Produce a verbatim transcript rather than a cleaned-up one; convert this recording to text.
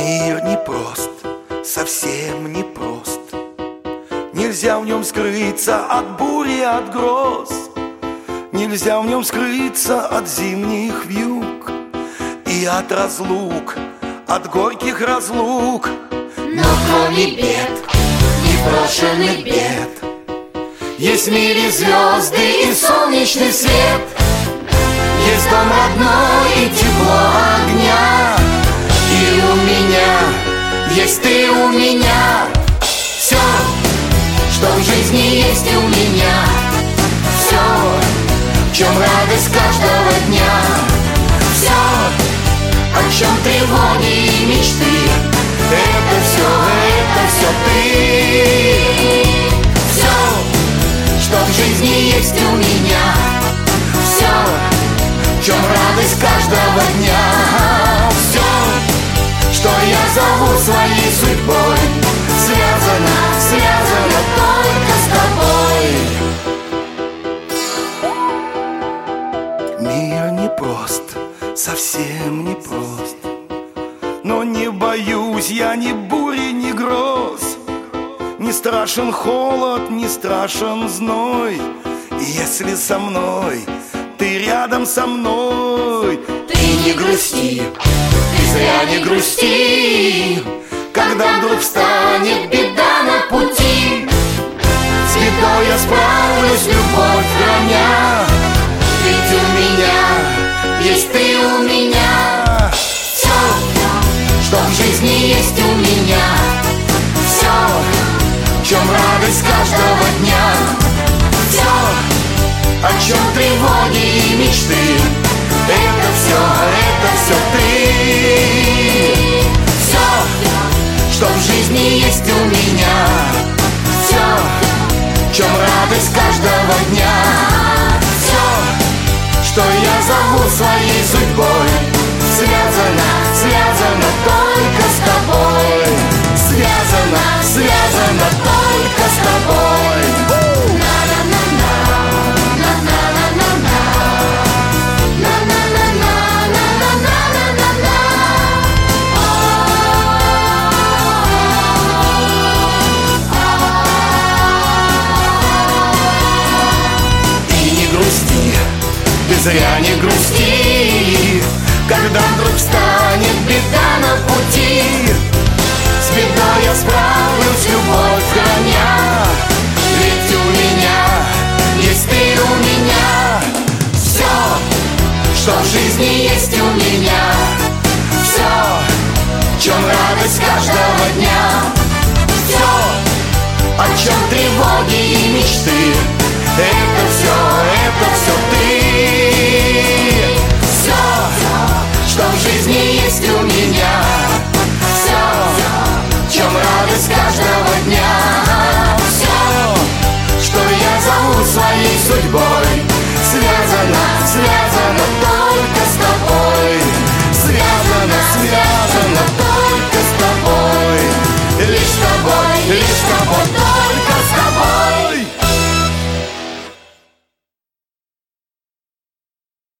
Мир непрост, совсем непрост. Нельзя в нем скрыться от бури, от гроз. Нельзя в нем скрыться от зимних вьюг и от разлук, от горьких разлук. Но кроме бед, непрошенных бед, есть в мире звезды и солнечный свет. Есть дом родной и тепло огня. И у меня есть ты у меня. Все, что в жизни есть у меня. Все, в чем радость каждого дня. Все, о чем тревоги и мечты. Это все, это все ты. Все, что в жизни есть у меня. Все, в чем радость каждого дня. Все, что я зову своей судьбой, связано, связано только с тобой. Мир непрост, совсем непрост. Но не боюсь я ни бури, ни гроз. Не страшен холод, не страшен зной. Если со мной, ты рядом со мной. Ты не грусти, ты зря не грусти, когда вдруг встанет беда на пути. С бедой я справлюсь, любовь храня. Ведь у меня есть ты у меня. Все, что в жизни есть у меня. Все, в чем радость каждого дня. Все, о чем тревоги и мечты. Это все, это все ты. Все, что в жизни есть у меня. Все, в чем радость каждого дня. Все, что я зову своей судьбой, связано, связано только с тобой. Связано, связано только с тобой. Ты зря не грусти, когда вдруг встанет беда на пути. С бедой я справлюсь, любовь храня. Ведь у меня есть ты у меня. Все, что в жизни есть у меня. Все, в чем радость каждого дня. Все, о чем тревоги и мечты.